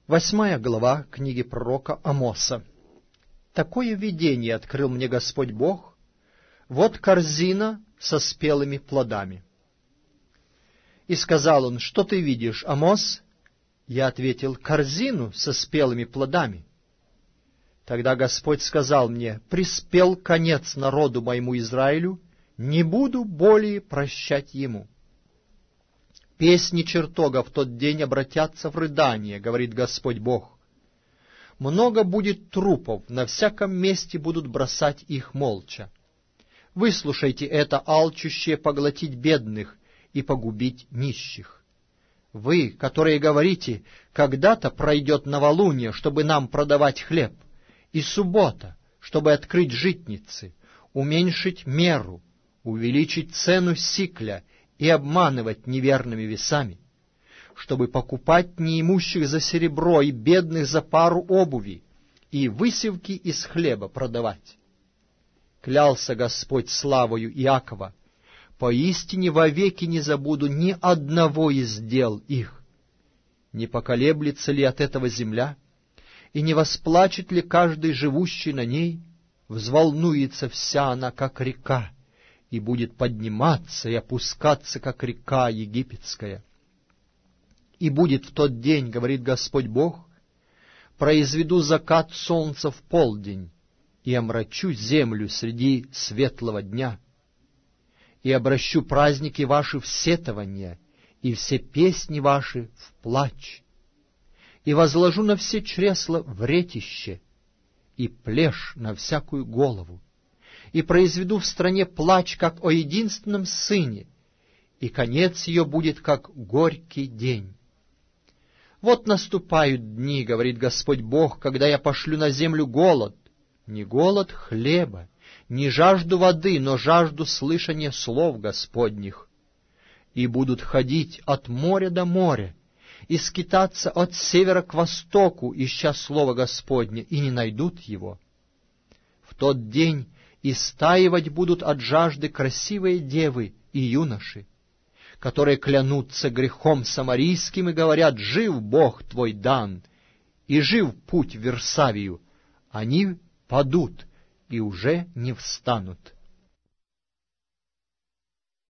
8 глава книги пророка Амоса. Такое видение открыл мне Господь Бог. Вот корзина со спелыми плодами. И сказал он: что ты видишь, Амос? Я ответил: корзину со спелыми плодами. Тогда Господь сказал мне: приспел конец народу моему Израилю, не буду более прощать ему. Песни чертога в тот день обратятся в рыдание, говорит Господь Бог. Много будет трупов, на всяком месте будут бросать их молча. Выслушайте это, алчущее поглотить бедных и погубить нищих. Вы, которые говорите: когда-то пройдет новолуние, чтобы нам продавать хлеб, и суббота, чтобы открыть житницы, уменьшить меру, увеличить цену сикля и обманывать неверными весами, чтобы покупать неимущих за серебро и бедных за пару обуви, и высевки из хлеба продавать. Клялся Господь славою Иакова: поистине вовеки не забуду ни одного из дел их. Не поколеблется ли от этого земля, и не восплачет ли каждый живущий на ней? Взволнуется вся она, как река, и будет подниматься и опускаться, как река египетская. И будет в тот день, говорит Господь Бог, произведу закат солнца в полдень, и омрачу землю среди светлого дня, и обращу праздники ваши в сетование, и все песни ваши в плач, и возложу на все чресла вретище, и плешь на всякую голову, и произведу в стране плач, как о единственном сыне, и конец ее будет, как горький день. Вот наступают дни, говорит Господь Бог, когда я пошлю на землю голод, не голод хлеба, не жажду воды, но жажду слышания слов Господних. И будут ходить от моря до моря, и скитаться от севера к востоку, ища слова Господне, и не найдут его. В тот день истаивать будут от жажды красивые девы и юноши, которые клянутся грехом самарийским и говорят: жив Бог твой Дан, и жив путь в Версавию. Они падут и уже не встанут.